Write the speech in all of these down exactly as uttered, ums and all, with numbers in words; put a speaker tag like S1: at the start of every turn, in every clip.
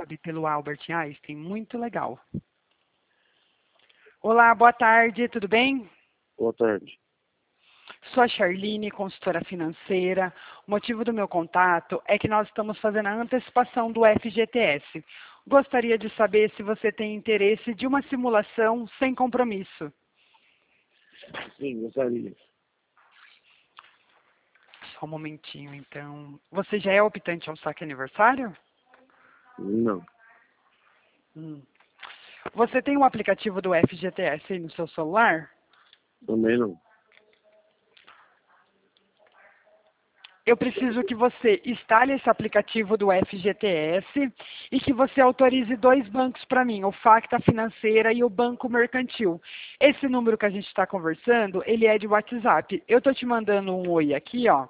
S1: Sabe, pelo Albert Einstein, muito legal. Olá, boa tarde, tudo bem?
S2: Boa tarde.
S1: Sou a Charline, consultora financeira. O motivo do meu contato é que nós estamos fazendo a antecipação do F G T S. Gostaria de saber se você tem interesse de uma simulação sem compromisso.
S2: Sim, gostaria.
S1: Só um momentinho, então. Você já é optante ao saque aniversário?
S2: Não,
S1: Hum. Você tem um aplicativo do F G T S aí no seu celular?
S2: também não.
S1: Eu preciso que você instale esse aplicativo do F G T S e que você autorize dois bancos para mim, o Facta Financeira e o Banco Mercantil. Esse número que a gente está conversando, ele é de WhatsApp. Eu estou te mandando um oi aqui, ó.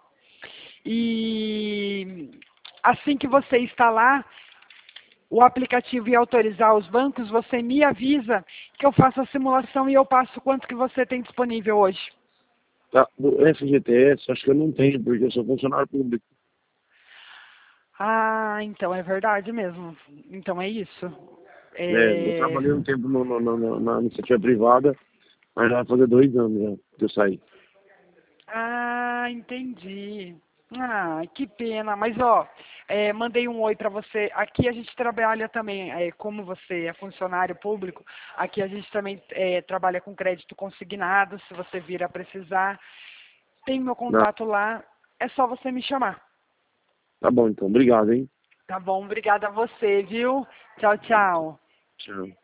S1: E assim que você instalar o aplicativo e autorizar os bancos, você me avisa que eu faço a simulação e eu passo quanto que você tem disponível hoje.
S2: Tá, do F G T S, acho que eu não tenho, porque eu sou funcionário público.
S1: Ah, então é verdade mesmo. Então é isso.
S2: É, eu
S1: É...
S2: trabalhei um tempo no, no, no, na iniciativa privada, mas já vai fazer dois anos já que eu saí.
S1: Ah, entendi. Ah, que pena. Mas, ó, é, mandei um oi para você. Aqui a gente trabalha também, é, como você é funcionário público, aqui a gente também é, trabalha com crédito consignado, se você vir a precisar. Tem meu
S2: Não,
S1: contato lá, é só você me chamar.
S2: tá bom então, obrigado, hein?
S1: Tá bom? Obrigada a você, viu? Tchau, tchau.
S2: Tchau.